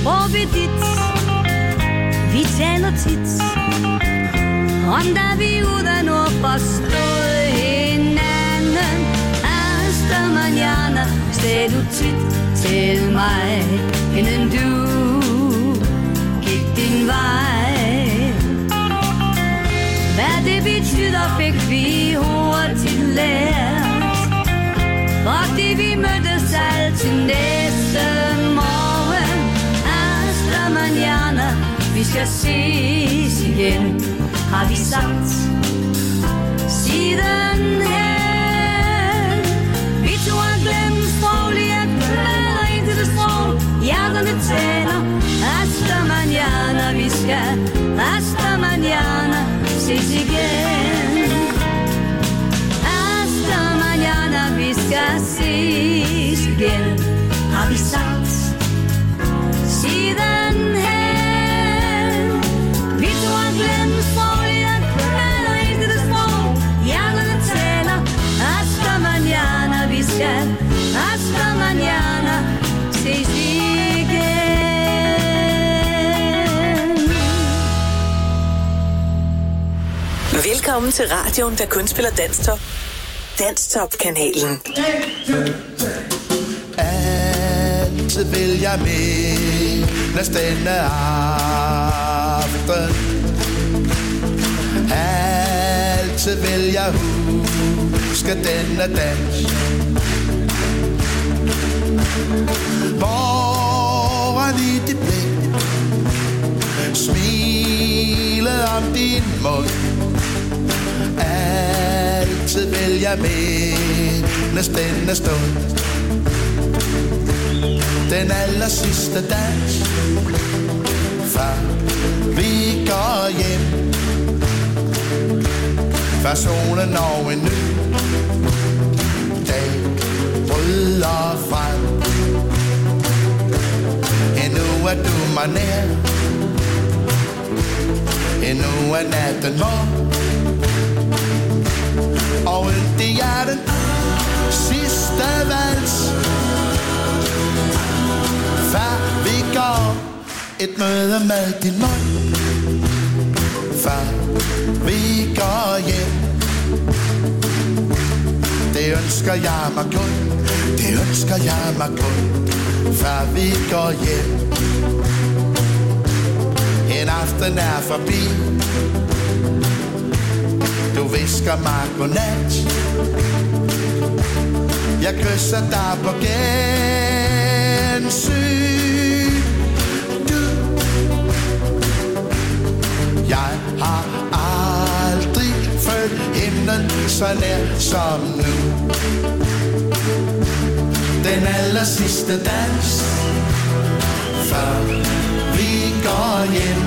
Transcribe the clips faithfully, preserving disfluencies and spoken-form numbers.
sprog ved dit. Vi taler tit om da vi uden at forstå hinanden. Hasta mañana, sagde du tit til mig, inden du gik din vej. Hvad det betyder fik vi hurtigt lært, fordi vi mødtes altid næste morgen. Hasta mañana, vi skal ses igen, har vi sagt sidenhen. Vi to har glemt sproglige klæder ind til det sprog hjerterne taler. Hasta mañana, vi skal hasta mañana ses igen. Hasta mañana, vi skal ses igen, har vi sagt sidenhen. Vi to har glemt sproglige klæder ind til det sprog hjerterne taler. Hasta mañana, vi skal hasta mañana ses igen. Velkommen til radioen, der kun spiller Danstop. Danstop-kanalen. Altid vil jeg med næsten aften. Altid vil jeg huske denne dans. Foran i dit blik, smilet om din mund. Altid vil jeg mindes denne stund. Den aller sidste dans, før vi går hjem. Før solen når en ny dag bryder frem. Endnu er du mig nær, endnu er natten morgen. Og det er den sidste vals, før vi går et møde med din mund. Før vi går hjem, det ønsker jeg mig kun, det ønsker jeg mig kun. Før vi går hjem, en aften er forbi. Du visker mig godnat, jeg kysser dig på gensyn. Du, jeg har aldrig følt himlen så nær som nu. Den aller sidste dans, før vi går hjem.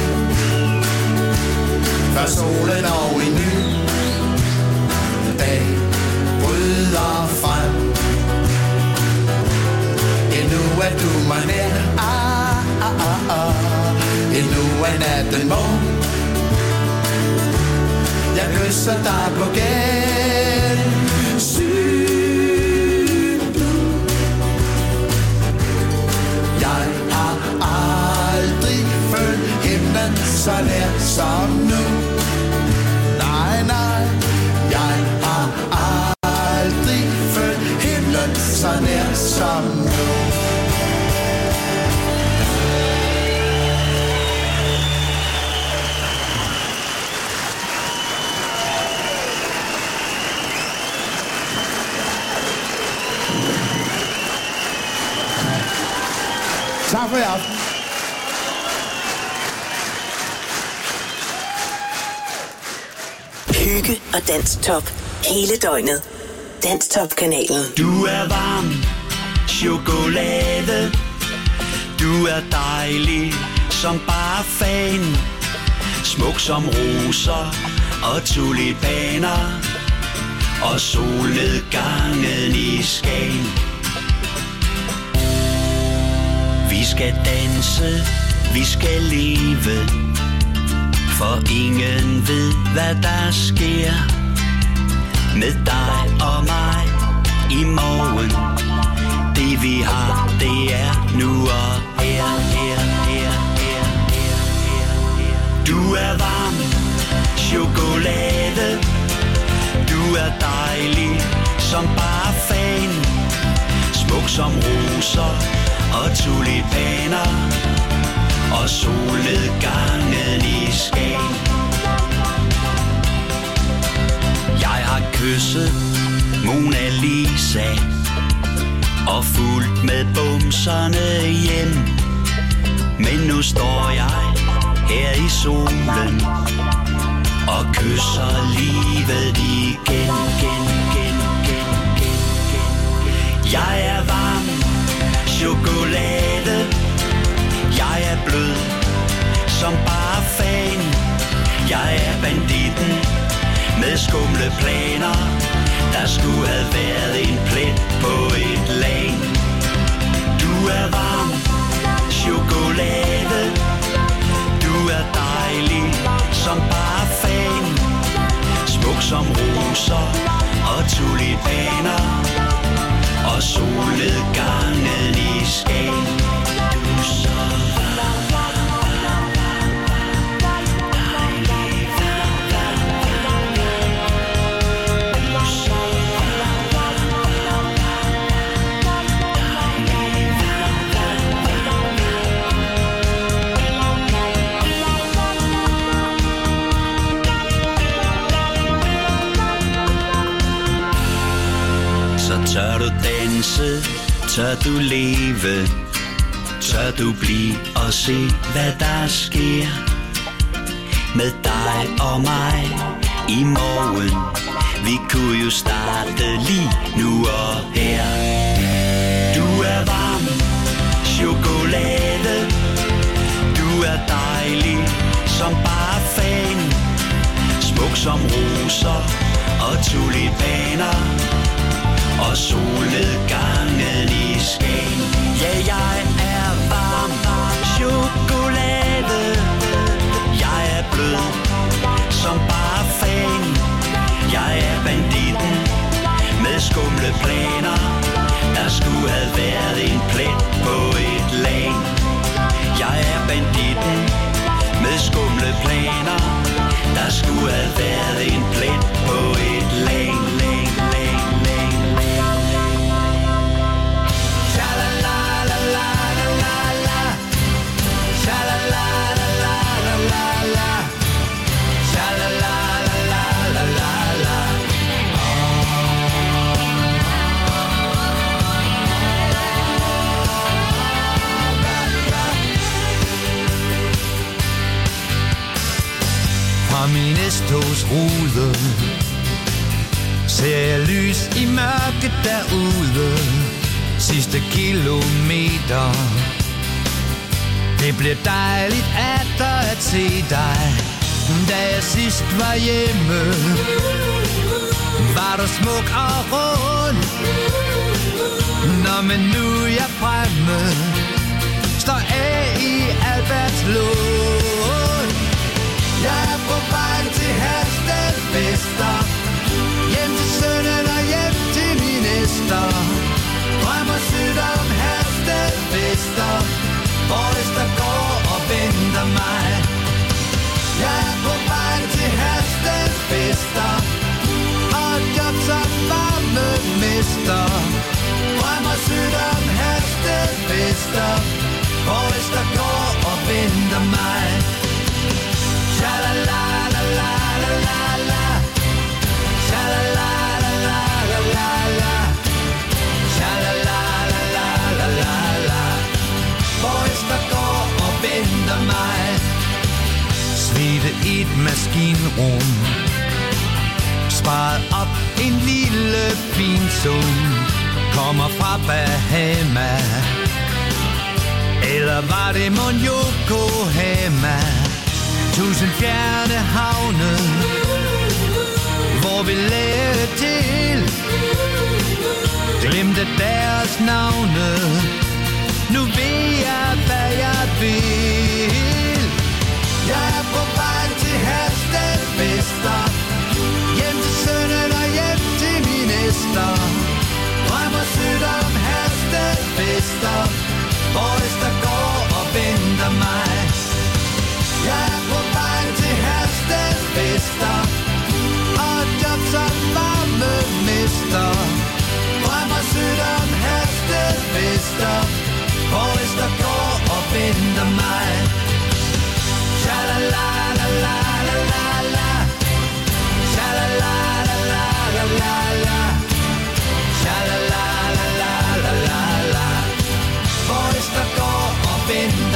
Før solen og en ny dag bryder frem. Endnu er du mig nær, ah, ah, ah, ah. Endnu er natten morgen. Jeg kysser dig på gensyn. Jeg har aldrig følt himlen så nær som nu. Nej, nej, jeg har aldrig følt himlen så nær som nu. Tak for i aften. Hygge og Danstop hele døgnet. Danstop-kanalen. Du er varm chokolade. Du er dejlig som bare fan. Smuk som roser og tulipaner. Og solnedgangen i Skagen. Vi skal danse, vi skal leve. For ingen ved, hvad der sker med dig og mig i morgen. Det vi har, det er nu og her, her. chokolade. Du er dejlig som bare fan, smuk som roser og tulipaner, og solnedgangen i Skagen. Jeg har kysset Mona Lisa og fulgt med bumserne hjem, men nu står jeg her i solen og kysser livet igen, igen, igen, igen, igen, igen. Jeg er varm chokolade, jeg er blød som bare fan, jeg er banditten med skumle planer, der skulle have været en plet på et lag. Du er varm chokolade, du er dejlig som bare fan, smuk som roser og tulipaner, og solnedgangen i Skagen. Du er så tør du danse, tør du leve, tør du blive og se, hvad der sker med dig og mig i morgen. Vi kunne jo starte lige nu og her. Du er varm chokolade, du er dejlig som bare fan, smuk som roser og tulipaner, og solnedgangen i Skagen. Ja, jeg er varm chokolade, jeg er blød som bare fan, jeg er banditten med skumle planer, der skulle have været en plet på et lag. Jeg er banditten med skumle planer, der skulle have været en plet på et lag, lag, lag, lag. Fra min S-togs rude ser jeg lys i mørket derude. Sidste kilometer, det bliver dejligt atter at se dig. Da jeg sidst var hjemme, var du smuk og rund. Nå, men nu er jeg fremme, står af i Albertslund. Jeg er på vej til Herstedvester, hjem til sønnen og hjem til min Ester. Drømmer sødt om Herstedvester, hvor Ester går og venter mig. Jeg er på vej til Herstedvester, og job som varmemester. Drømmer sødt om Herstedvester, hvor Ester går og venter mig. Sha-la-la-la-la-la-la-la, sha-la-la-la-la-la-la-la, sha-la-la-la-la-la-la, hvor Ester går og venter mig. Svede i et maskinrum, sparet op en lille fin sum, kommer fra Bahama, eller var det mon Yokohama? Tusind fjerne havne, hvor vi lagde til, glemte deres navne. Nu ved jeg, hvad jeg vil. Jeg er på vej til Herstedvester, hjem til sønnen og hjem til min Ester. Drømmer sødt om Herstedvester, hvor Ester går og venter mig. Jeg er på vej til Herstedvester,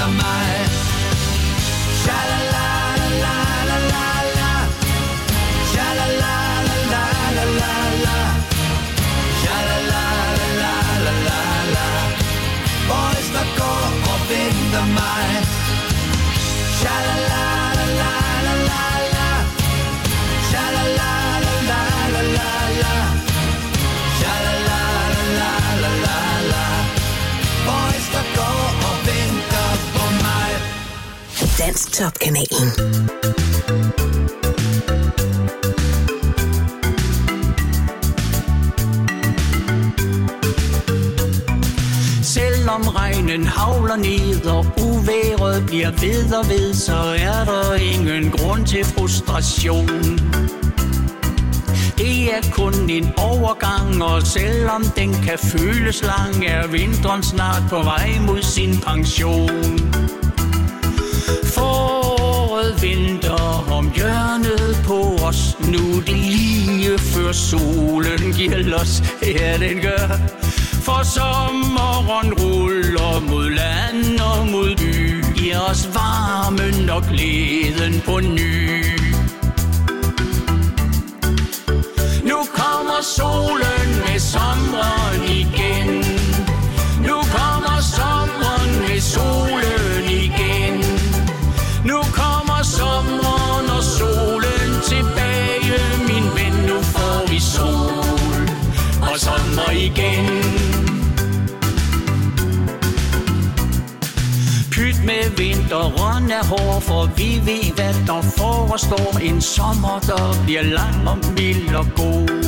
mig. Sha-la-la-la-la-la-la, sha-la-la-la-la-la-la, sha-la-la-la-la-la-la. Boys, der går og venter mig. Sha-la-la-la-la-la-la, sha-la-la-la-la-la-la, sha-la-la-la-la-la-la. Boys, der går og venter på mig. Dansk-top-kanalen. Selvom regnen havler ned og uværet bliver ved og ved, så er der ingen grund til frustration. Det er kun en overgang, og selvom den kan føles lang, er vinteren snart på vej mod sin pension. Foråret venter om hjørnet på os, nu det lige før solen giver los. Ja, den gør. For sommeren ruller mod land og mod by, giver os varmen og glæden på ny. Nu kommer solen med sommeren igen. Nu kommer sommeren med solen igen. Nu kommer sommeren og solen tilbage, min ven. Nu får vi sol og sommer igen. Pyt med vinteren er hård, for vi ved, hvad der forestår. En sommer, der bliver lang og mild og god.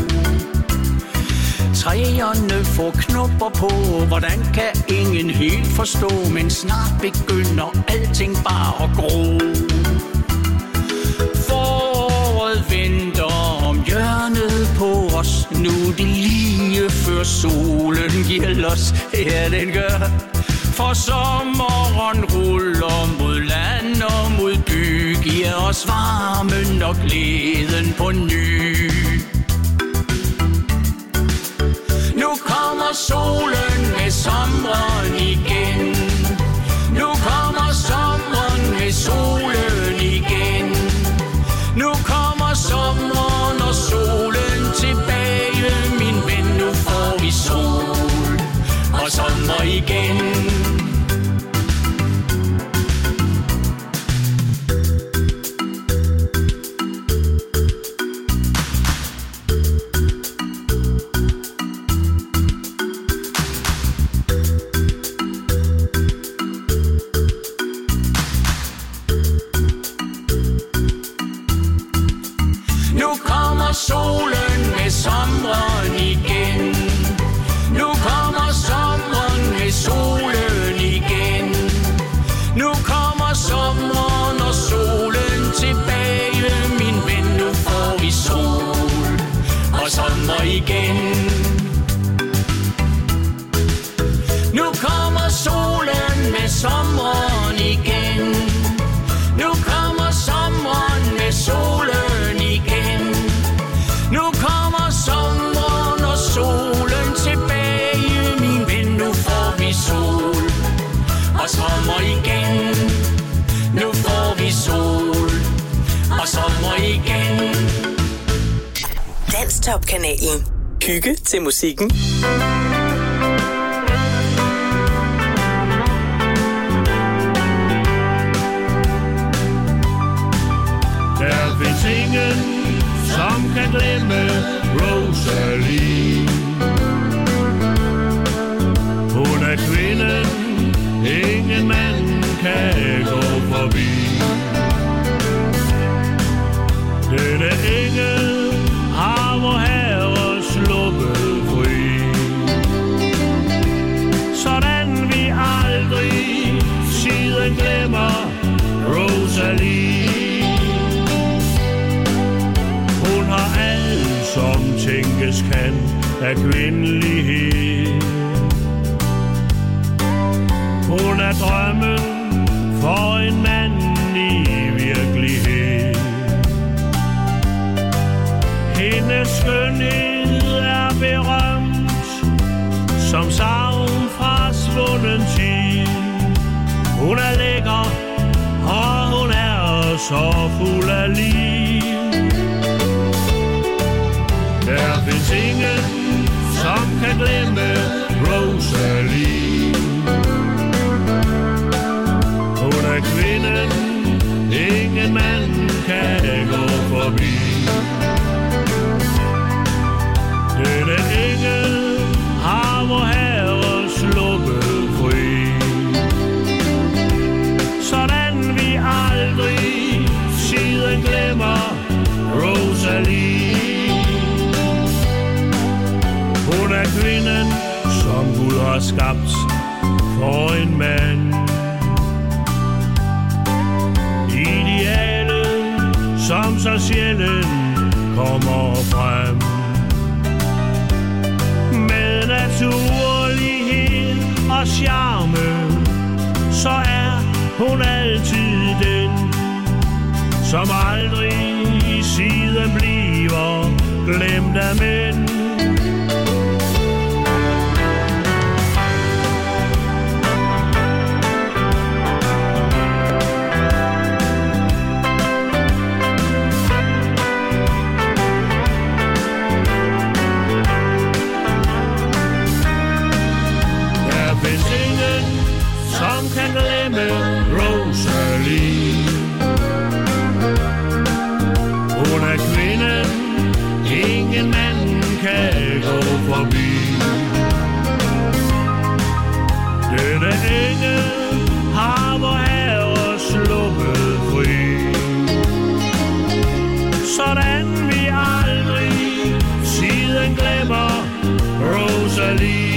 Træerne får knopper på, hvordan kan ingen helt forstå, men snart begynder alting bare at gro. Foråret venter om hjørnet på os, nu det lige før solen giver los. Ja, den gør. For sommeren ruller mod land og mod by, giver os varmen og glæden på ny. Nu kommer solen med sommeren igen. Nu kommer sommeren med solen igen. Nu kommer sommeren og solen tilbage, min ven. Nu får vi sol og sommer igen. Solen med sommeren igen. Nu kommer sommeren med solen igen. Nu kommer sommeren og solen tilbage, min ven. Nu får vi sol og sommer igen. Nu kommer solen med sommeren igen. Nu kommer sommeren med solen igen. Nu kommer sommeren og solen tilbage, min ven. Nu får vi sol og sommer igen. Nu får vi sol og sommer igen. Dansk-top-kanalen. Hygge til musikken. Der findes ingen, som kan glemme Rosalie. Hun er kvinden, ingen mand kan gå forbi. Denne engel har vor Herre sluppet fri, sådan vi aldrig siden glemmer Rosalie. Hun har alt, som tænkes kan af kvindelighed. Hun er drømmen for en mand i virkelighed. Hendes skønhed er berømt som savn fra svunden tid. Hun er lækker så fuld af liv. Der findes ingen, som kan glemme Rosalie. Hun er kvinden, ingen mand kan gå forbi. Denne engel har vor Herre sluppet fri, sådan vi aldrig siden glemmer Rosalie. Hun er kvinden, som Gud har skabt for en mand. Idealet, som så sjældent kommer frem. Med naturlighed og charme, så er hun altid den, som aldrig siden bliver glemt af mænd. Kan glemme Rosalie. Hun er kvinden, ingen mand kan gå forbi. Denne engel har vor Herre sluppet fri, sådan vi aldrig siden glemmer Rosalie.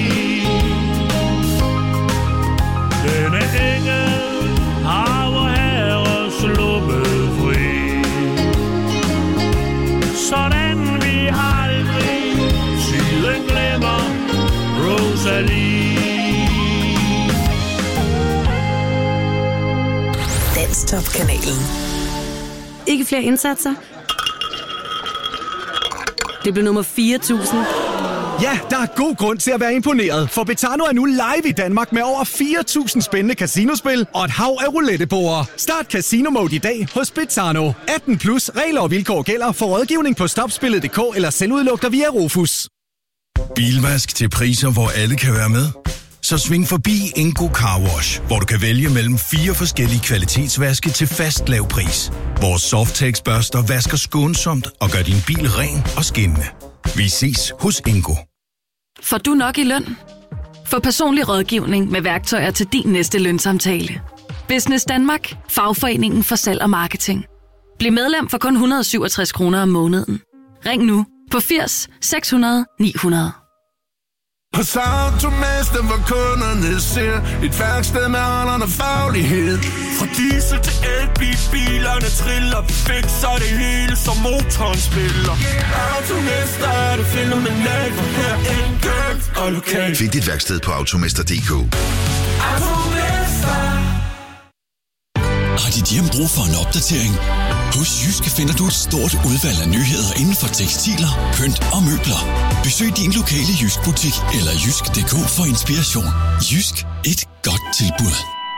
Denne engel har vor Herre sluppet fri, sådan vi aldrig siden glemmer Rosalie. Danstop-kanalen. Ikke flere indsatser? Det blev nummer fire tusind. Ja, der er god grund til at være imponeret, for Betano er nu live i Danmark med over fire tusind spændende casinospil og et hav af rouletteborde. Start Casino Mode i dag hos Betano. atten plus, regler og vilkår gælder. For rådgivning på stopspillet punktum d k eller selvudluk dig via Rufus. Bilvask til priser, hvor alle kan være med? Så sving forbi Ingo Car Wash, hvor du kan vælge mellem fire forskellige kvalitetsvaske til fast lav pris. Vores Softex-børster vasker skånsomt og gør din bil ren og skinnende. Vi ses hos Ingo. Får du nok i løn? Få personlig rådgivning med værktøjer til din næste lønsamtale. Business Danmark, fagforeningen for salg og marketing. Bliv medlem for kun et hundrede og syvogtres kroner om måneden. Ring nu på firs seks hundrede ni hundrede. Hos Automester, hvor kunderne ser et værksted med ånden og faglighed. Fra diesel til elbil, bilerne triller. Vi fikser det hele, som motoren spiller. Automester er det fænomenalt, for her enkelt og lokalt. Find dit værksted på automester punktum d k. Automester. Har dit hjem brug for en opdatering? Hos Jysk finder du et stort udvalg af nyheder inden for tekstiler, pynt og møbler. Besøg din lokale Jysk-butik eller jysk punktum d k for inspiration. Jysk, et godt tilbud.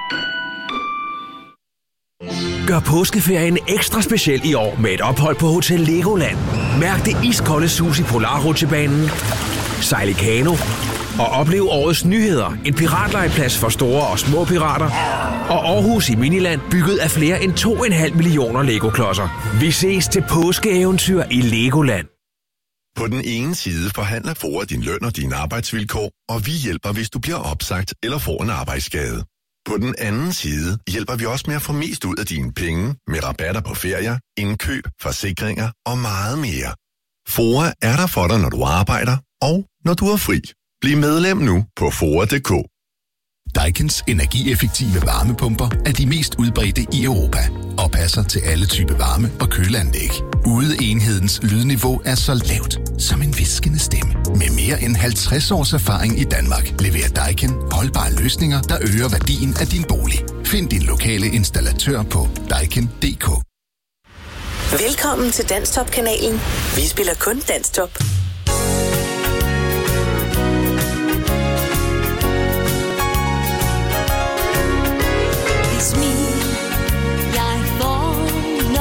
Gør påskeferien ekstra speciel i år med et ophold på Hotel Legoland. Mærk det iskolde sus i Polarrutsjebanen, sejl i kano og oplev årets nyheder. En piratlejeplads for store og små pirater. Og Aarhus i Miniland, bygget af flere end to komma fem millioner Lego-klodser. Vi ses til påskeeventyr i Legoland. På den ene side forhandler Fora din løn og dine arbejdsvilkår, og vi hjælper, hvis du bliver opsagt eller får en arbejdsskade. På den anden side hjælper vi også med at få mest ud af dine penge med rabatter på ferier, indkøb, forsikringer og meget mere. Fora er der for dig, når du arbejder og når du er fri. Bliv medlem nu på fora punktum d k. Daikin's energieffektive varmepumper er de mest udbredte i Europa og passer til alle typer varme- og køleanlæg. Udeenhedens lydniveau er så lavt som en viskende stemme. Med mere end halvtreds års erfaring i Danmark leverer Daikin holdbare løsninger, der øger værdien af din bolig. Find din lokale installatør på daikin punktum d k. Velkommen til Danstop-kanalen. Vi spiller kun Danstop. Jeg vågner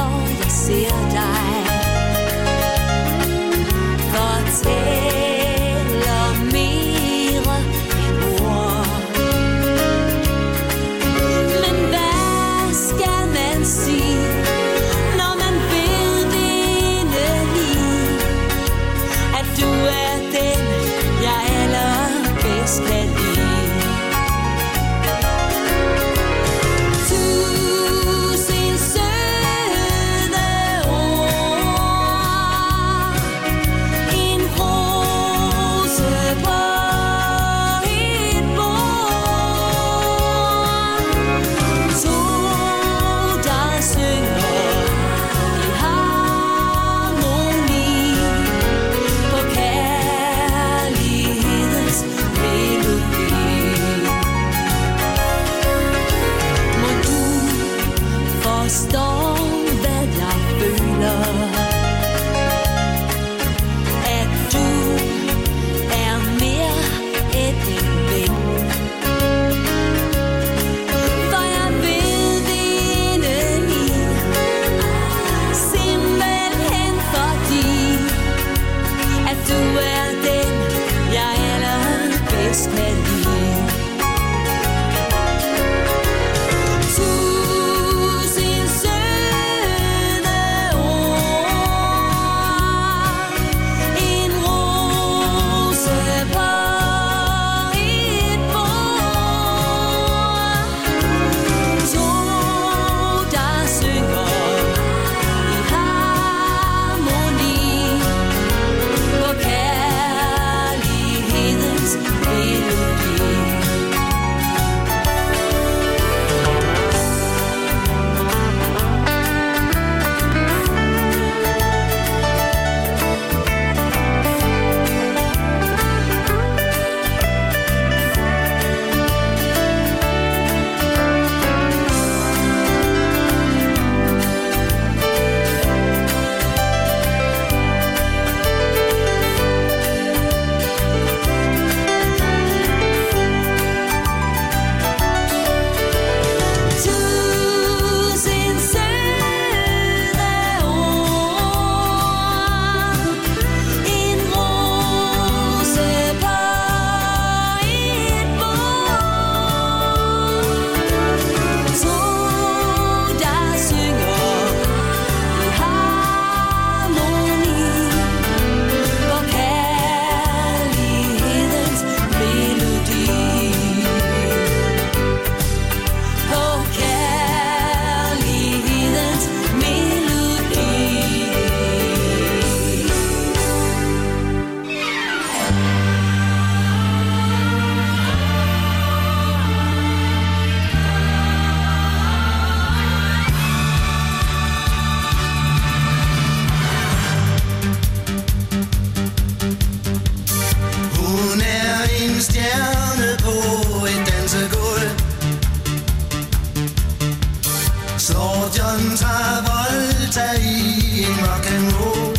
slår John Travolta i en rock'n'roll.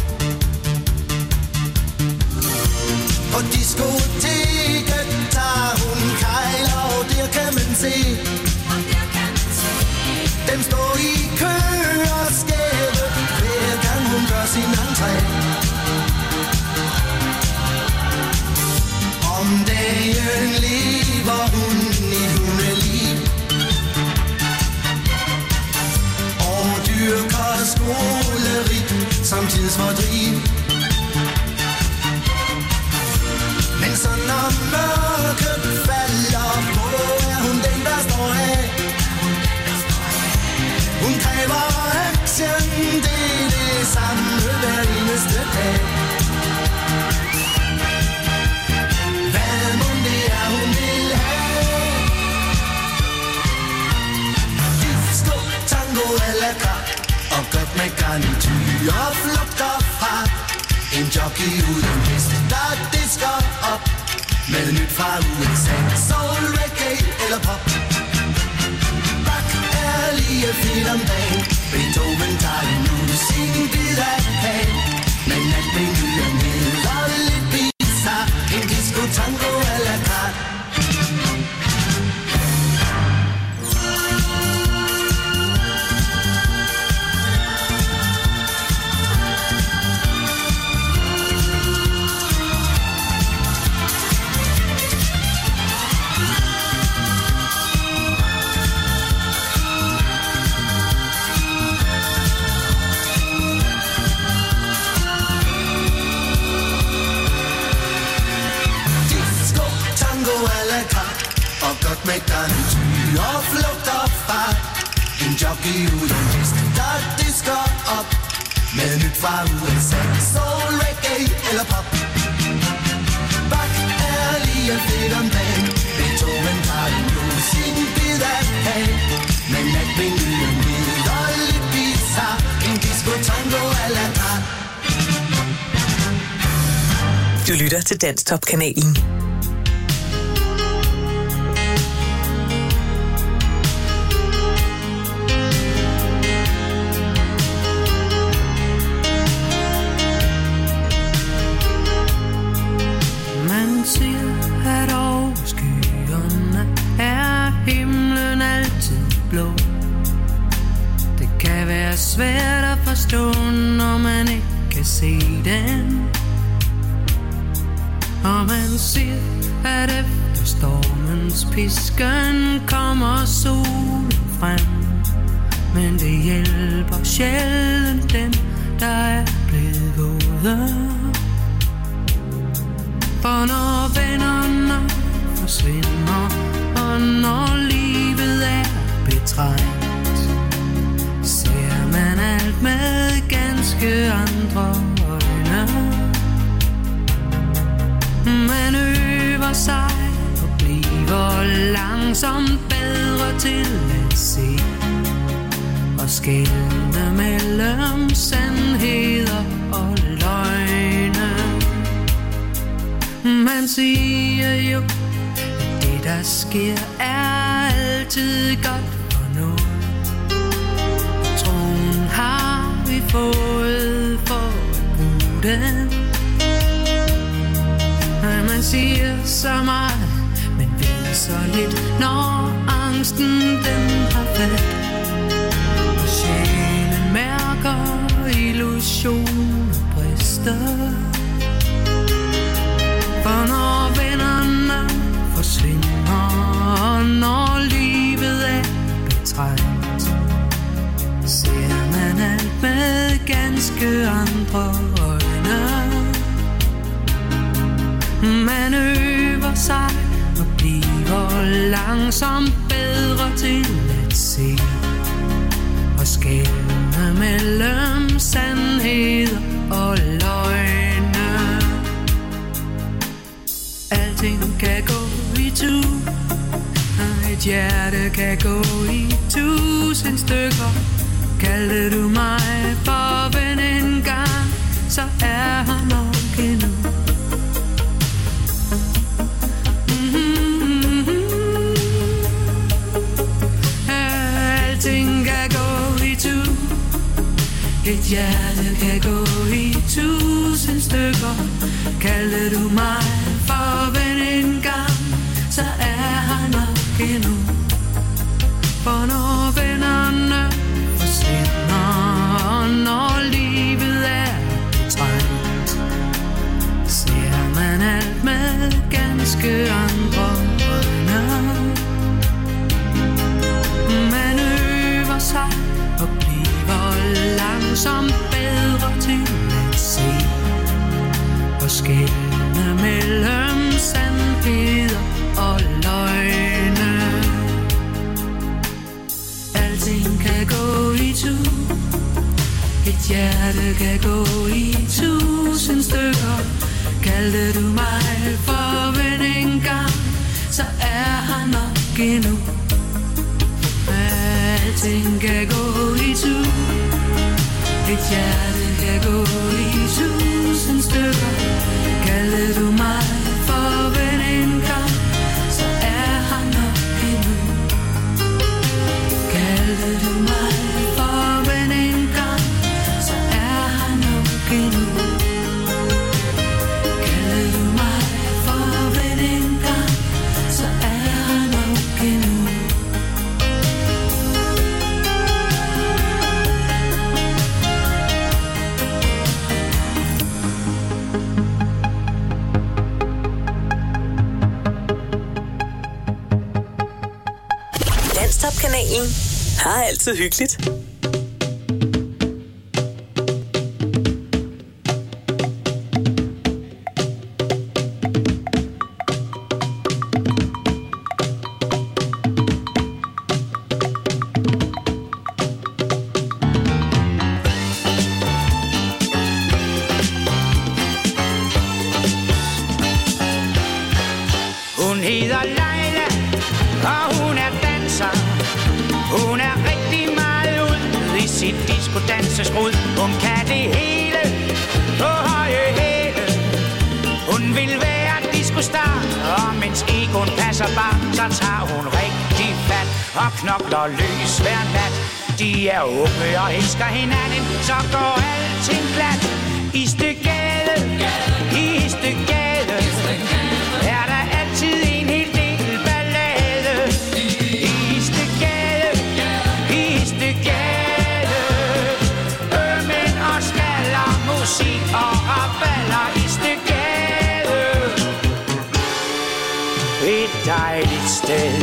På diskoteket tager hun kejler, og der kan man se dem står i kø og skæve, hver gang hun gør sin entré. Om dagen lever hun i hundeliv og dyrker skoleri som tidsfordriv. Men så når mørket falder på, er hun den, der står af. Hun kræver action, det er det samme hver eneste dag. Hvad må det er, hun vil have? Disco, tango eller kart, og godt med garnityr og flugter fra en jockey uden hest, der disker op med nyt fra U S A. Soul, reggae eller pop, Bach er lige fedt om dagen. Beethoven tager en musikken bid af kagen, men alt menuer ned og lidt bizarre. En disco, tango eller kart. Og godt med garnityr og flugt og fart. En jockey uden hest, der disker op med nyt fra U S A. Soul, reggae eller pop, Bach er lige fedt om dagen. Beethoven tager en musikken bid af kagen, men at menuer ned og lidt bizarre. En disco, tango eller kart. Du lytter til Danstop-kanalen. Svært at forstå, når man ikke kan se den. Og man siger, at efter stormens pisken kommer solen frem. Men det hjælper sjældent dem, der er blevet våde. For når vennerne forsvinder, og når livet er betrængt, man alt med ganske andre øjne. Man øver sig og bliver langsomt bedre til at se og skelne mellem sandheder og løgne. Man siger jo, at det der sker er altid godt for noget. Har vi fået for at bruge den? Man siger så meget, men ved så lidt, når angsten den har fat. Og sjælen mærker illusionen brister. For når vennerne forsvinder, og når livet er betrængt, ser man alt med ganske andre øjne. Man øver sig og bliver langsomt bedre til at se og skelne mellem sandheder og løgne. Alting kan gå i tu, og et hjerte kan gå i tusind stykker. Kaldte du mig for ven en gang, så er han nok endnu. Mm-hmm. Alting kan gå Et hjerte kan gå i tusind stykker. Kaldte du mig for ven en gang, så er han nok endnu. For når vennerne forsvinder, og når livet er betrængt, ser man alt med ganske andre øjne. Man øver sig og bliver langsomt bedre til at se og skelne mellem sandheder og løgne. Alting kan gå i tu, et hjerte kan gå i tusind stykker. Kaldte du mig for ven en gang, så er han nok endnu. Alting kan gå i tu, et hjerte kan gå i tusind stykker. Kaldte du mig for ven en gang, så er han nok endnu. Kaldte du mig for ven en gang, så er han nok endnu. Kaldte du mig for ven en gang, så er han nok endnu. Danstop-kanalen har altid hyggeligt. Hun hedder Leila, og hun er danser. Hun er rigtig meget ud i sit disco-danseskrud. Hun kan det hele på høje hæle. Hun vil være disco-star, og mens egoen passer bare, så tager hun rigtig fat og knokler løs hver nat. De er unge og elsker hinanden, så går alting glat. I Istedgade, i Istedgade, er der altid en hel del ballade. I Istedgade, i Istedgade, ømænd og skaller, musik og raballer. I Istedgade, et dejligt sted.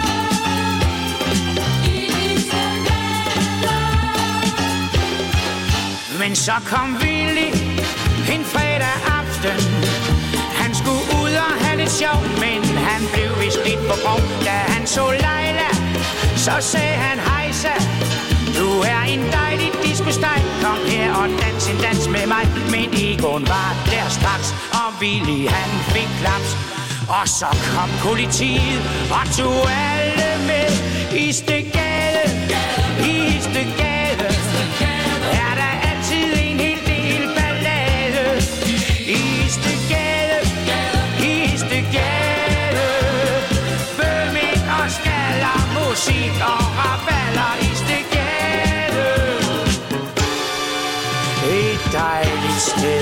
Men så kom Willy en fredag aften. Han skulle ud og have lidt sjov, men han blev vist lidt på grov. Da han så Leila, så sagde han hejsa. Du er en dejlig disco-steg, kom her og dans en dans med mig. Men Egon var der straks, og Willy han fik klaps. Og så kom politiet og tog alle med. I Istedgade, i Istedgade, er der altid en hel del ballade. I Istedgade, i Istedgade, bømænd og skaller, musik og raballer. I Istedgade, et dejligt sted.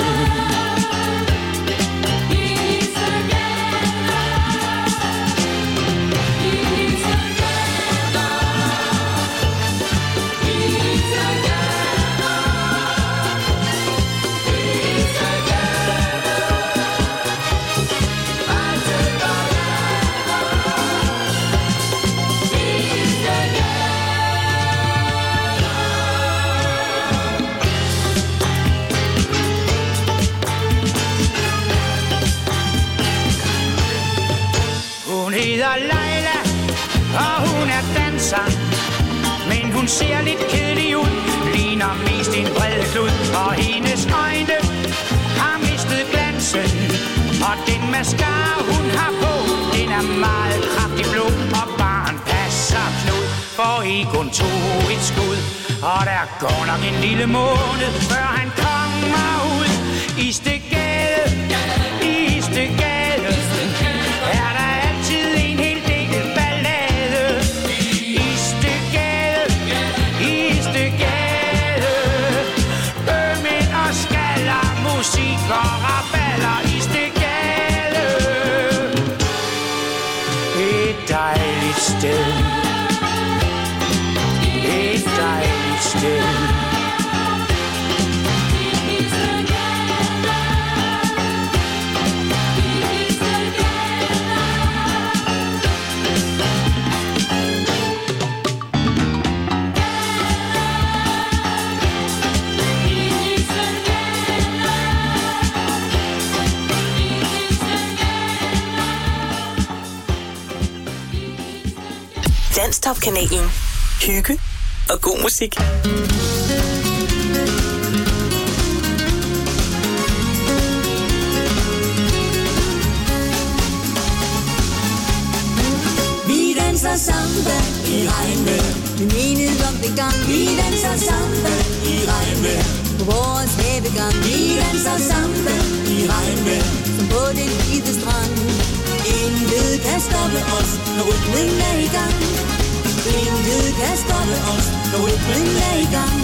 Hun hedder Leila, og hun er danser. Men hun ser lidt kedelig ud, ligner mest en bred klud. Og hendes øjne har mistet glansen, og den mascara hun har på, den er meget kraftig blå. Og barn passer knud, for Egon tog et skud. Og der går nok en lille måned, før han kommer ud. I Istedgade, i Istedgade, er der altid en hel del ballade. I Istedgade, i Istedgade, Danstop-kanalen. Hygge og god musik. Vi danser samba i regnvejr. Vi minede om det gang. Vi danser samba i regnvejr. På vores havegang. Vi danser samba i regnvejr. Som på den hvide strand. Intet kan stoppe os, når rytmen er i gang. Intet kan stoppe os, når rytmen er i gang.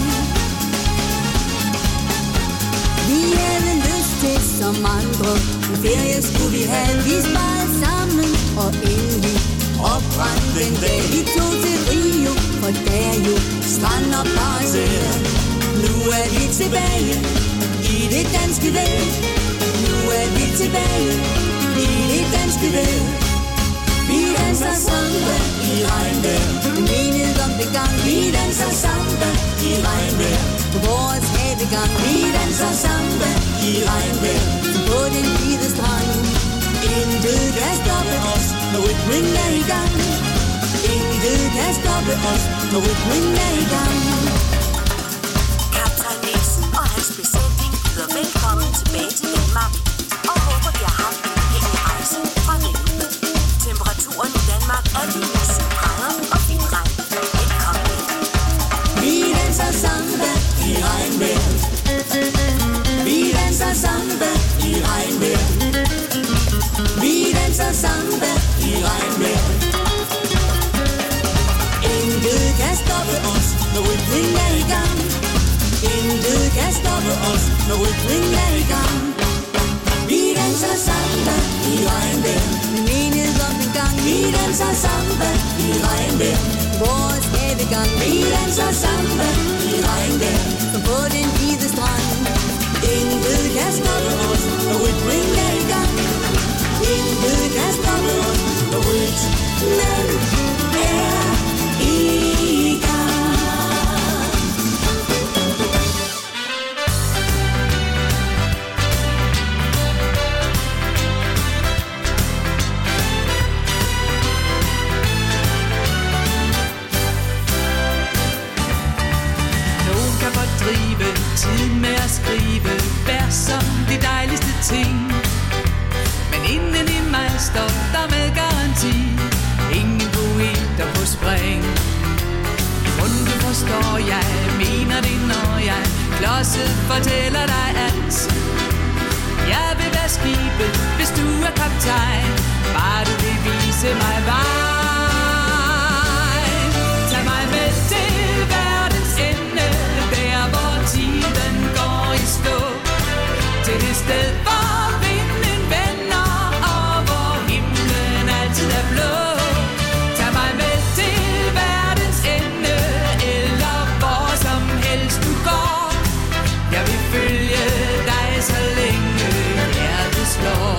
Vi havde lyst til som andre. En ferie skulle vi have. Vi sparede sammen og endelig opbrændt den dag. Vi tog til Rio, for der er jo strand og paracel. Nu er vi tilbage i det danske vejr. Nu er vi tilbage i det danske vejr. Vi danser samba i regnvejr. Vi minede om det gang. Vi danser samba i regnvejr. På vores havegang. Vi danser samba i regnvejr. På den hvide strand. Intet kan stoppe os, når rytmen er i gang. Intet kan stoppe os, når rytmen er i gang. Kaptajn Nielsen og hans besætning byder velkommen tilbage til Danmark og håber, de har haft en behagelig rejse fra Rio. Temperaturen i Danmark er lige syv grader og fin regn. Velkommen. Vi danser samba i regnvejr. Vi danser samba i regnvejr. Vi danser samba i regnvejr. Intet kan stoppe os, når rytmen er i gang. Intet kan stoppe os, når rytmen er i gang. Vi danser samba i regnvejr. Vi minede om den gang. Vi danser samba i regnvejr. Vores havegang. Vi danser samba i regnvejr. Som på den hvide strand. Intet kan stoppe os, når rytmen er i gang. Intet kan stoppe os, når rytmen er i gang. Nogen kan fordrive tiden med at skrive vers som de dejligste ting. Men inden i mig står der med garanti ingen poeter på spring. Hvordan du forstår, jeg mener det, når jeg klodset fortæller dig, at jeg vil være skibet, hvis du er kaptajn. Bare du vil vise mig vej. Tag mig med til verdens ende, der hvor tiden går i stå. Til det sted, hvor vinden vender, og hvor himlen altid er blå. Tag mig med til verdens ende, eller hvor som helst du går. Jeg vil følge dig, så længe hjertet slår.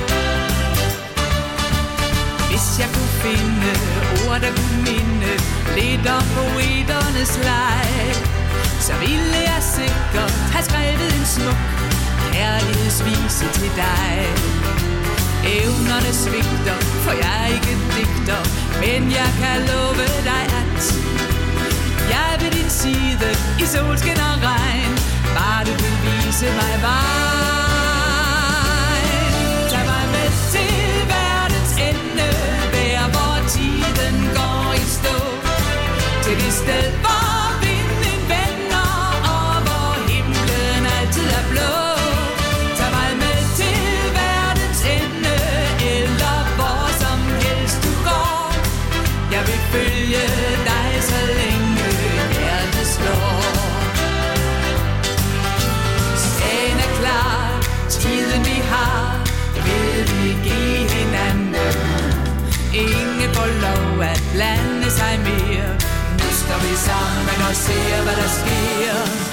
Hvis jeg kunne finde ord, der kunne minde lidt om poeternes leg, så ville jeg sikkert have skrevet en smuk kærlighedsvise til dig. Evnerne svigter, for jeg er ikke digter, men jeg kan love dig, at jeg er ved din side i solskin og regn. Bare du vil vise mig vej. Tag mig med til verdens ende, der hvor tiden går i stå. Til det sted, hvor vinden vender, og hvor himlen altid er blå. Tag mig med til verdens ende, eller hvor som helst du går. Jeg vil følge dig, så længe hjertet slår. Sagen er klar, tiden vi har, vil vi give hinanden. Ingen får lov at blande sig mere. Nu står vi sammen og ser, hvad der sker.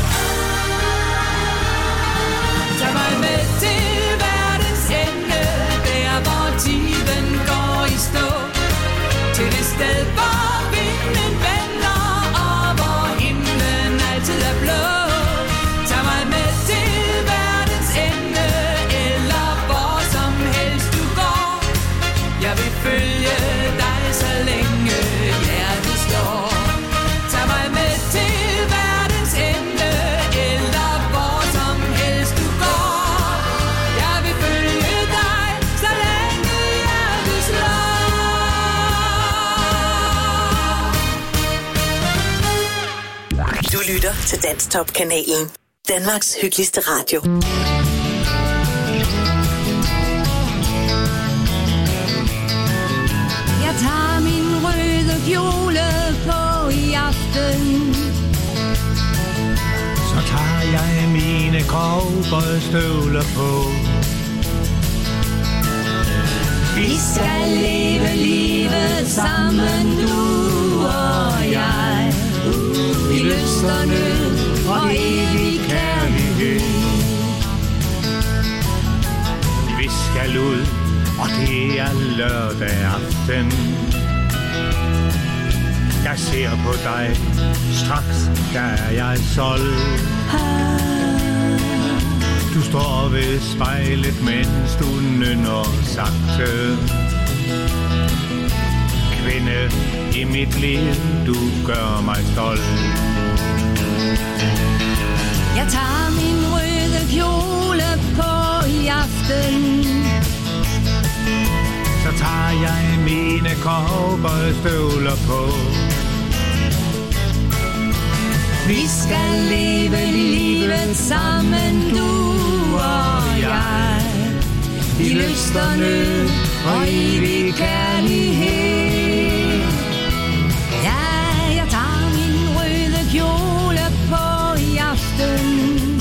Tag mig med til verdens ende, der hvor tiden går i stå. Til det sted, hvor vinden vender, og hvor himlen altid er blå. Tag mig med til verdens ende, eller hvor som helst du går. Jeg vil følge dig, så længe jeg lytter til Danstop-kanalen. Danmarks hyggeligste radio. Jeg tager min røde kjole på i aften. Så tager jeg mine cowboystøvler på. Vi skal leve livet sammen, du og jeg. I lyst og nød og evig kærlighed. Vi skal ud, og det er lørdag aften. Jeg ser på dig, straks der er jeg solgt. Du står ved spejlet, mens du nynner sagte. Kvinde i mit liv, du gør mig stolt. Jeg tager min røde kjole på i aften. Så tager jeg mine cowboystøvler på. Vi skal leve livet sammen, du og jeg. I lyst og nød og evig kærlighed. Ja, jeg tager min røde kjole på i aften.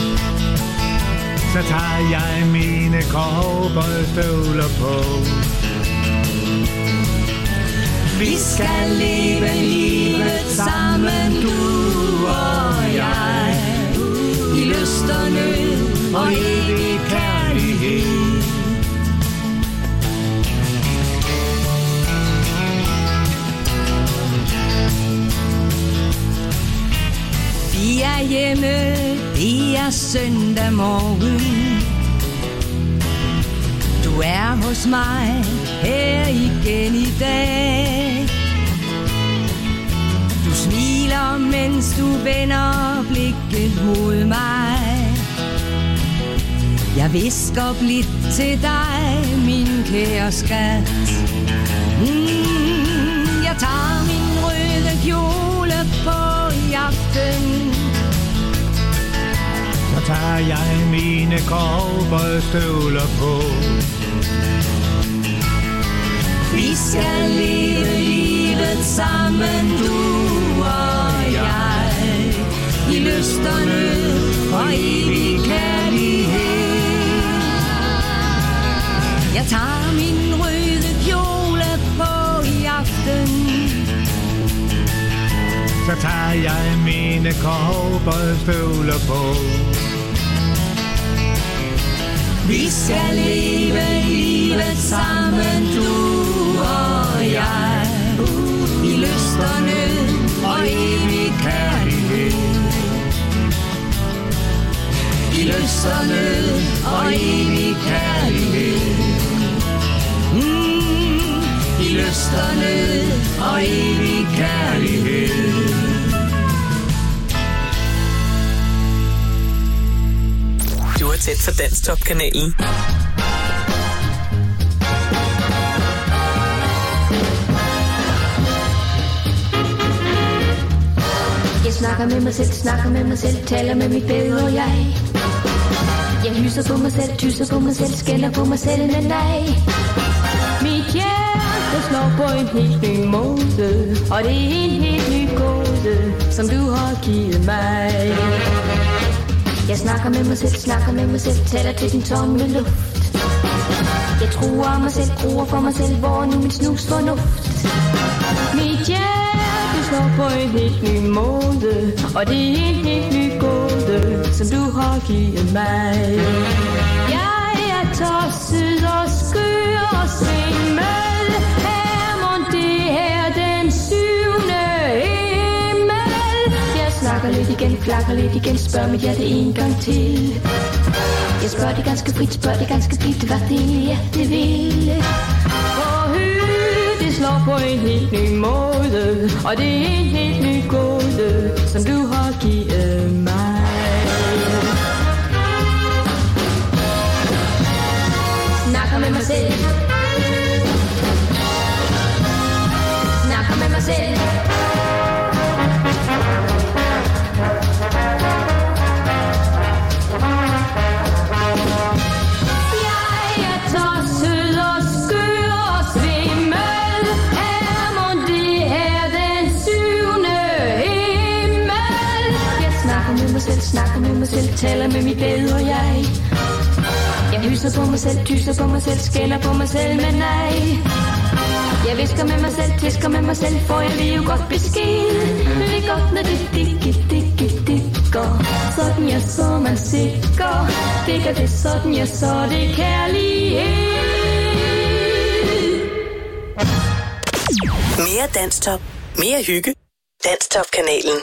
Så tager jeg mine cowboystøvler på. Vi skal leve livet sammen, du og jeg. I lyst og nød og evig kærlighed. Vi er hjemme, det er søndag morgen. Du er hos mig her igen i dag. Du smiler, mens du vender blikket mod mig. Jeg visker blidt til dig, min kære skat. Mm, jeg tager min røde kjole på i aften. Så tager jeg mine cowboystøvler på. Vi skal leve livet sammen, du og jeg. I lyst og nød og evig kærlighed. Jeg tager min røde kjole på i aften. Så tager jeg mine cowboystøvler på. Vi skal leve livet sammen, du og jeg. I lyst og nød og evig kærlighed. I lyst og nød og evig kærlighed. Mm, I lyst og nød og evig kærlighed. Du er tæt for Danstop-kanalen. Jeg snakker med mig selv, snakker med mig selv, taler med mit bedre jeg. Jeg hyser på mig selv, tyser på mig selv, skælder på mig selv, men nej. Mit hjerte slår på en helt ny måde, og det er en helt ny gåde, som du har givet mig. Jeg snakker med mig selv, snakker med mig selv, taler til den tomme luft. Jeg truer mig selv, gruer for mig selv, hvor nu mit snus fornuft. Mit hjerte slår på en helt ny måde, og det er en helt ny gåde, som du har givet mig. Jeg er tosset og skør og svimmel, her mon det her den syvende himmel. Jeg snakker lidt igen, flakker lidt igen, spørger mit hjerte en gang til. Jeg spørger det ganske frit, spørger det ganske frit, hvad det egentlig er, det vil. For hy, det slår på en helt ny måde, og det er en helt ny gåde, som du har givet mig. Snakker med mig selv. Snakker med mig selv. selv, snakker med mig selv, taler med mit bedre jeg. Jeg hyser på mig selv, tyser på mig selv, skælder på mig selv, men nej. Jeg visker med mig selv, tisker med mig selv, får jeg lige godt besked. Det er godt, når det digge, digge, digger. Sådan jeg så mig sikker. Digger det sådan jeg så det kærlighed. Mere Danstop. Mere hygge. Danstop-kanalen.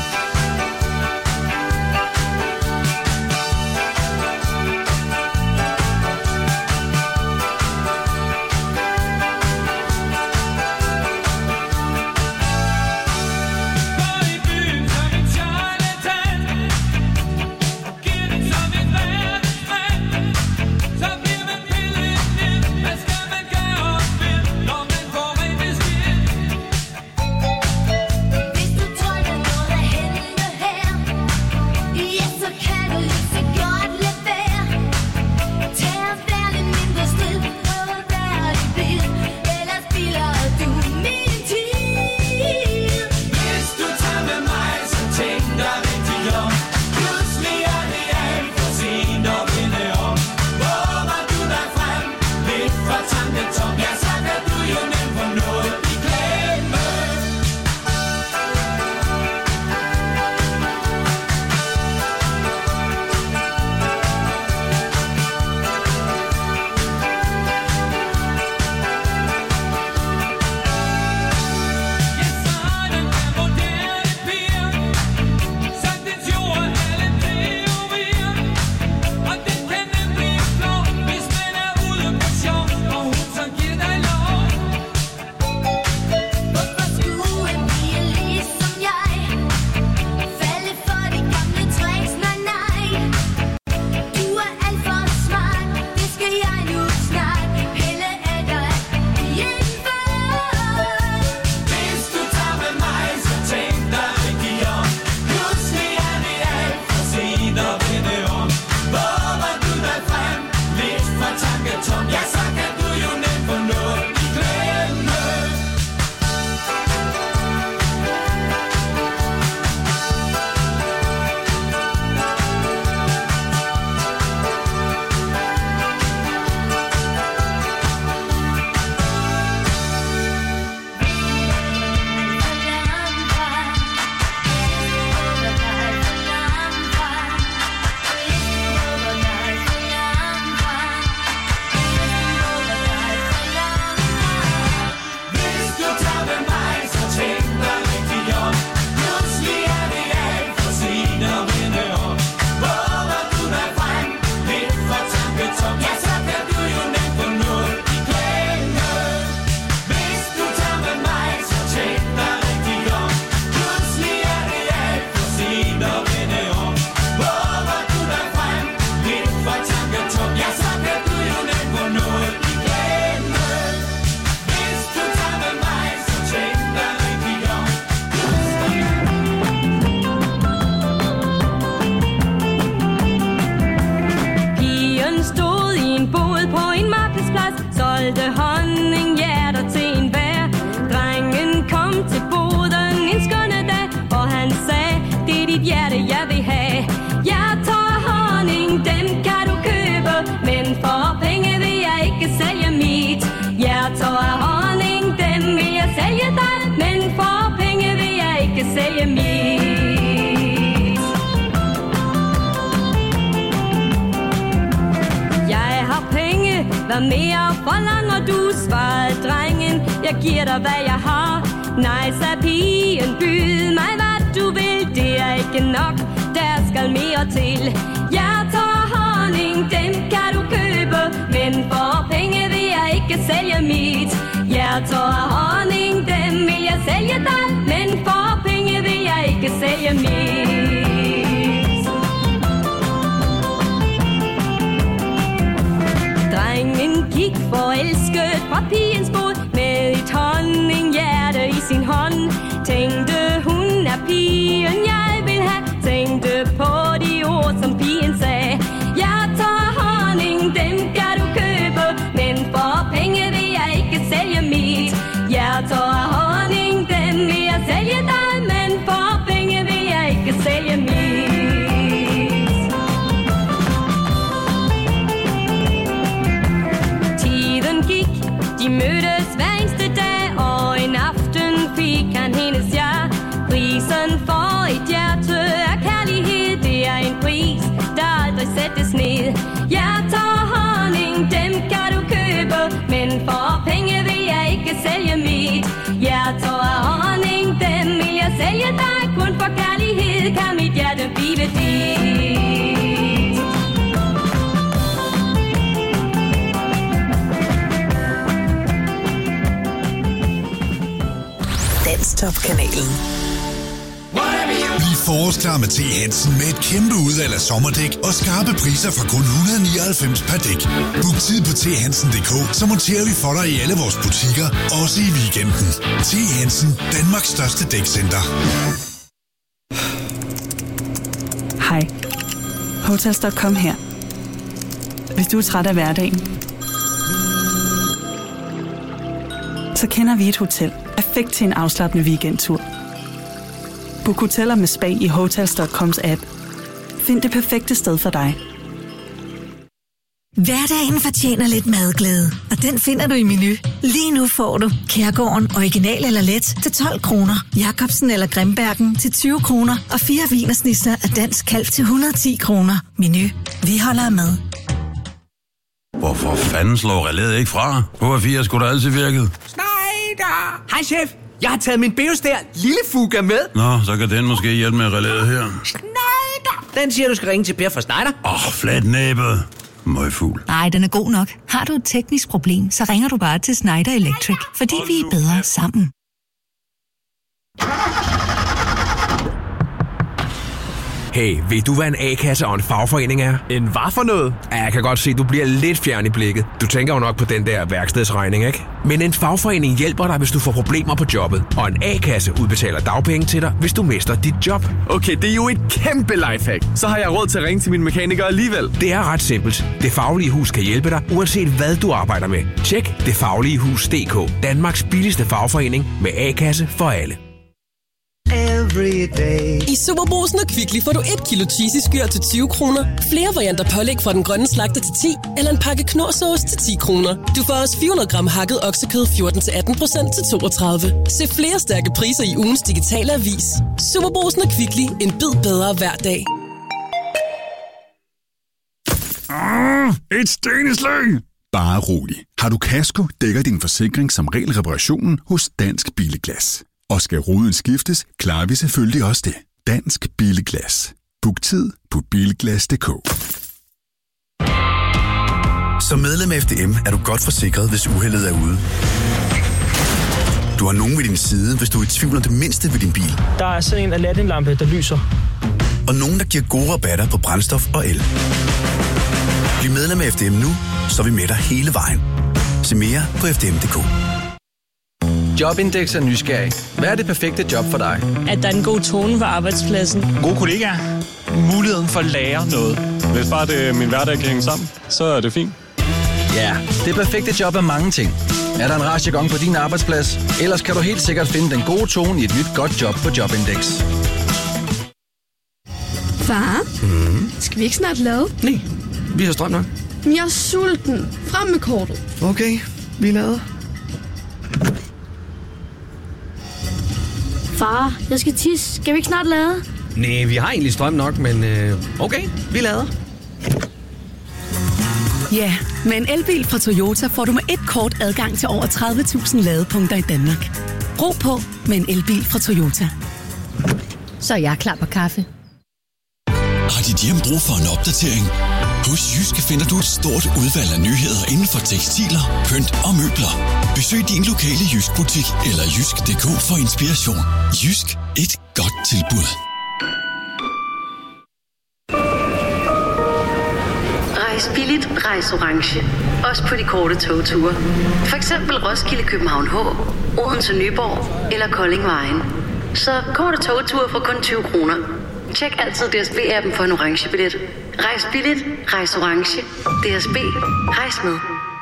Hvad mere forlanger du, svarede drengen? Jeg giver dig, hvad jeg har. Nej, sagde pigen, byd mig, hvad du vil. Det er ikke nok, der skal mere til. Jeg tager honning, dem kan du købe, men for penge vil jeg ikke sælge mit. Jeg tager honning, dem vil jeg sælge dig, men for penge vil jeg ikke sælge mit. Drengen gik forelsket fra pigens bod med et honninghjerte i sin hånd. Tænkte, hun er pigen, jeg vil have. Tænkte på de ord, som pigen sagde. Jeg tager honning, dem kan du købe, men for penge vil jeg ikke sælge mit. Jeg tager honning, dem vil jeg sælge dig, men for penge vil jeg ikke for et hjerte af kærlighed, det er en pris, der aldrig sættes ned. Hjerter og honning, dem kan du købe, men for penge vil jeg ikke sælge mit. Hjerter og honning, dem vil jeg sælge dig, kun for kærlighed kan mit hjerte blive dit. Danstop-kanalen. Bliv forårsklar med T. Hansen med et kæmpe udvalg af sommerdæk og skarpe priser fra kun et hundrede og nioghalvfems per dæk. Book tid på t hansen punktum d k, så monterer vi for dig i alle vores butikker, også i weekenden. T. Hansen, Danmarks største dækcenter. Hej. Hotels punktum com her. Hvis du er træt af hverdagen, så kender vi et hotel perfekt til en afslappende weekendtur. Book hoteller med spa i Hotels punktum coms app. Find det perfekte sted for dig. Hverdagen fortjener lidt madglæde, og den finder du i Menu. Lige nu får du Kærgården original eller let til tolv kroner, Jacobsen eller Grimbergen til tyve kroner og fire wienersnitzer af dansk kalv til et hundrede og ti kroner. Menu. Vi holder med. Hvorfor fanden slår relæet ikke fra? H F fire skulle da altid virket. Schneider! Hej chef! Jeg har taget min Beostær lille Fuga med. Nå, så kan den måske hjælpe med relæet her. Schneider! Den siger, du skal ringe til Per fra Schneider. Åh, oh, flat næbet. Møgfugl. Nej, den er god nok. Har du et teknisk problem, så ringer du bare til Schneider Electric, fordi vi er bedre sammen. Hey, ved du, hvad en A-kasse og en fagforening er? En hvad for noget? Ja, jeg kan godt se, du bliver lidt fjern i blikket. Du tænker jo nok på den der værkstedsregning, ikke? Men en fagforening hjælper dig, hvis du får problemer på jobbet. Og en A-kasse udbetaler dagpenge til dig, hvis du mister dit job. Okay, det er jo et kæmpe lifehack. Så har jeg råd til at ringe til min mekaniker alligevel. Det er ret simpelt. Det Faglige Hus kan hjælpe dig, uanset hvad du arbejder med. Tjek det faglige hus punktum d k. Danmarks billigste fagforening med A-kasse for alle. I Superbrugsen og Kvickly får du et kilo cheesy skyr til tyve kroner, flere varianter pålæg fra den grønne slagter til ti, eller en pakke knorrsauce til ti kroner. Du får også fire hundrede gram hakket oksekød fjorten til atten procent til toogtredive. Se flere stærke priser i ugens digitale avis. Superbrugsen og Kvickly. En bid bedre hver dag. Ah, et sten i slæng! Bare rolig. Har du kasko, dækker din forsikring som regel reparationen hos Dansk Billeglas. Og skal ruden skiftes, klarer vi selvfølgelig også det. Dansk Billeglas. Book tid på bilglas punktum d k. Som medlem af F D M er du godt forsikret, hvis uheldet er ude. Du har nogen ved din side, hvis du er i tvivl om det mindste ved din bil. Der er sådan en Aladdin-lampe, der lyser. Og nogen, der giver gode rabatter på brændstof og el. Bliv medlem af F D M nu, så er vi med dig hele vejen. Se mere på f d m punktum d k. Jobindex er nysgerrig. Hvad er det perfekte job for dig? At der er en god tone på arbejdspladsen. Gode kollegaer. Muligheden for at lære noget. Hvis bare det, min hverdag kan hænge sammen, så er det fint. Ja, det perfekte job er mange ting. Er der en rar jargon på din arbejdsplads? Ellers kan du helt sikkert finde den gode tone i et nyt godt job på Jobindex. Far, mm. skal vi ikke snart lade? Nej, vi har strøm nok. Men jeg er sulten. Frem med kortet. Okay, vi lader. Far, jeg skal tisse. Skal vi ikke snart lade? Nej, vi har egentlig strøm nok, men øh, okay, vi lader. Ja, med en elbil fra Toyota får du med et kort adgang til over tredive tusind ladepunkter i Danmark. Ro på med en elbil fra Toyota. Så er jeg klar på kaffe. Har dit hjem brug for en opdatering? Hos Jyske finder du et stort udvalg af nyheder inden for tekstiler, pynt og møbler. Besøg din lokale Jysk-butik eller jysk punktum d k for inspiration. Jysk. Et godt tilbud. Rejs billigt, rejs orange. Også på de korte togture. For eksempel Roskilde, København H, Odense, Nyborg eller Kolding Vejen. Så korte togture for kun tyve kroner. Tjek altid D S B-appen for en orange billet. Rejs billigt, rejs orange. D S B. Rejs med.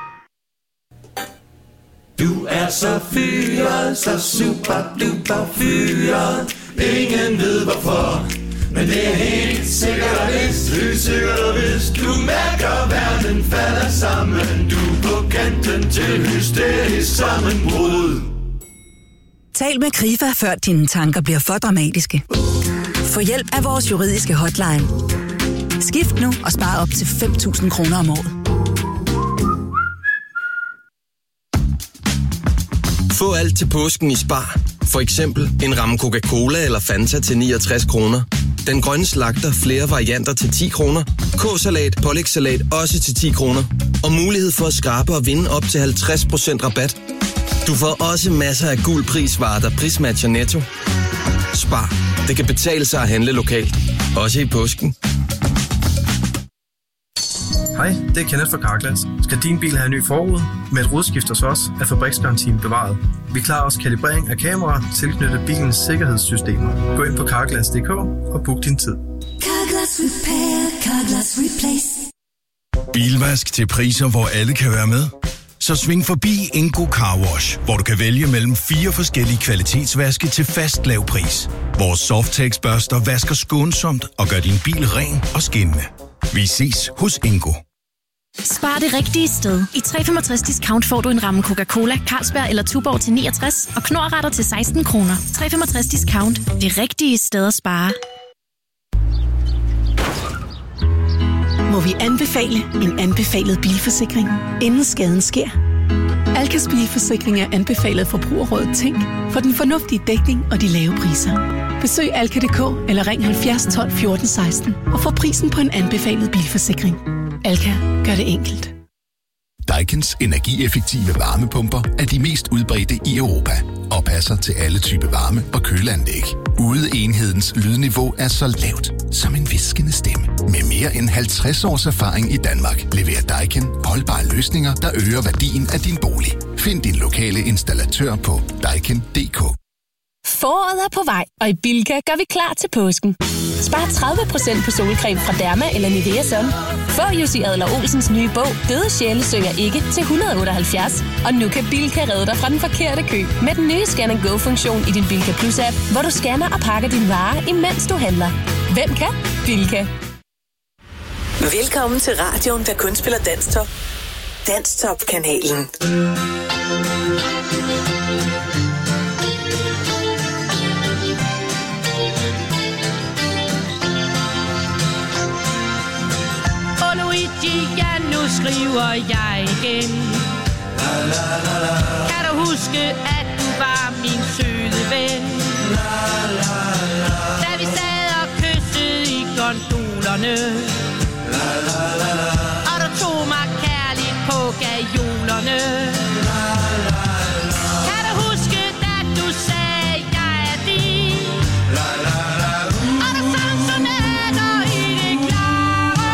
Du er så fyret, så super duper fyret. Ingen ved hvorfor, men det er helt sikkert og vist. Helt sikkert og vist. Du mærker verden falder sammen. Du er på kanten til hysterisk sammenbrud. Tal med Krifa, før dine tanker bliver for dramatiske. Få hjælp af vores juridiske hotline. Skift nu og spar op til fem tusind kroner om året. Få alt til påsken i Spar. For eksempel en ramme Coca-Cola eller Fanta til niogtres kroner. Den grønne slagter flere varianter til ti kroner. K-salat, pålægssalat også til ti kroner. Og mulighed for at skrabe og vinde op til halvtreds procent rabat. Du får også masser af guld prisvarer, der prismatcher Netto. Spar. Det kan betale sig at handle lokalt. Også i påsken. Hej, det er Kenneth fra Carglass. Skal din bil have en ny forrude? Med et rodskift hos os er fabriksgarantien bevaret. Vi klarer også kalibrering af kameraer tilknyttet bilens sikkerhedssystemer. Gå ind på carglass punktum d k og book din tid. Carglass Repair, Carglass Replace. Bilvask til priser, hvor alle kan være med? Så sving forbi Ingo Car Wash, hvor du kan vælge mellem fire forskellige kvalitetsvaske til fast lav pris. Vores Softex-børster vasker skånsomt og gør din bil ren og skinnende. Vi ses hos Ingo. Spar det rigtige sted. I tre komma femogtres discount får du en ramme Coca-Cola, Carlsberg eller Tuborg til niogtres og Knorr-retter til seksten kroner. tre komma femogtres discount. Det rigtige sted at spare. Må vi anbefale en anbefalet bilforsikring, inden skaden sker? Alkas bilforsikring er anbefalet Forbrugerrådet Tænk for den fornuftige dækning og de lave priser. Besøg alka punktum d k eller ring halvfjerds tolv fjorten seksten og få prisen på en anbefalet bilforsikring. Alka gør det enkelt. Daikin's energieffektive varmepumper er de mest udbredte i Europa og passer til alle typer varme- og køleanlæg. Udeenhedens lydniveau er så lavt som en hviskende stemme. Med mere end halvtreds års erfaring i Danmark leverer Daikin holdbare løsninger, der øger værdien af din bolig. Find din lokale installatør på daikin punktum d k. Foråret er på vej, og i Bilka gør vi klar til påsken. Spar tredive procent på solcreme fra Derma eller Nivea Sun. Få Jussi Adler-Olsens nye bog, Døde sjæle synger ikke, til et hundrede og otteoghalvfjerds. Og nu kan Bilka redde dig fra den forkerte kø med den nye Scan and Go-funktion i din Bilka Plus-app, hvor du scanner og pakker dine varer, imens du handler. Hvem kan? Bilka. Velkommen til radioen, der kun spiller Danstop. Danstop-kanalen. Ja, nu skriver jeg igen. La, la, la, la. Kan du huske, at du var min søde ven? La, la, la. Da vi sad og kyssede i gondolerne. La, la, la, la. Og du tog mig kærligt på gajolerne. La, la, la. Kan du huske, da du sagde, jeg er din? La, la, la. Og du sang sonater i det klare.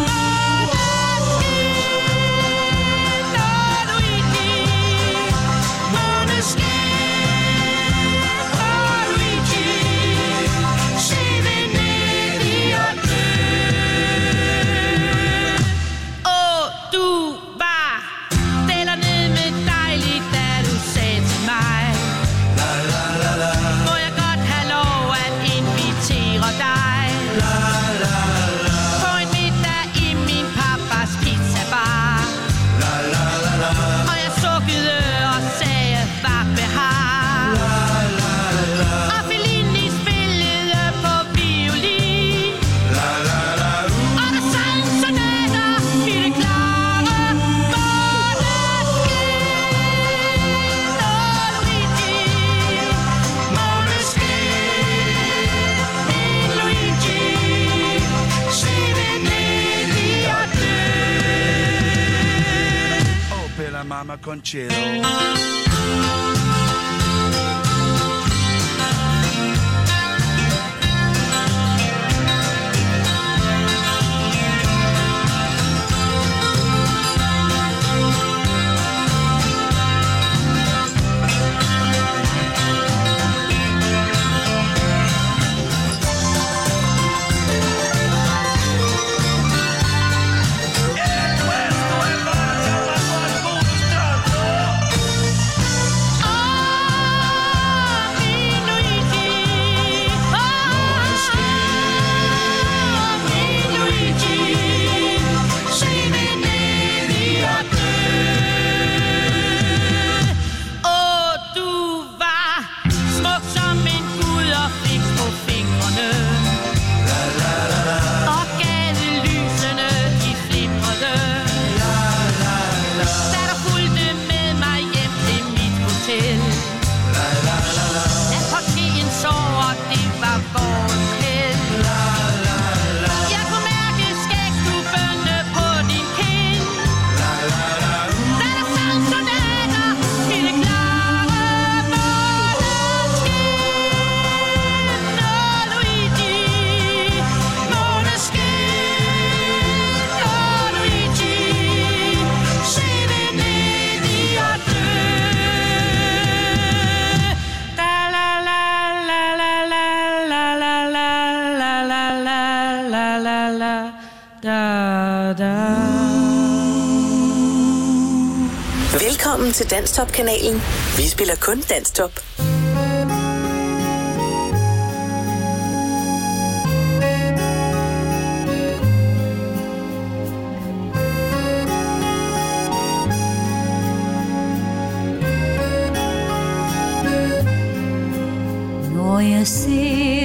Mama Conchero. Oh var båret hen. Jeg kunne mærke skægdubberne på din kind. Da der sang sonater i det klare måneskin. Åh, Luigi, måneskin. Åh, Luigi, se Venedig og dø. Da la la la la la la la la la la la la la da da. Velkommen til Danstop-kanalen. Vi spiller kun Danstop. Når jeg ser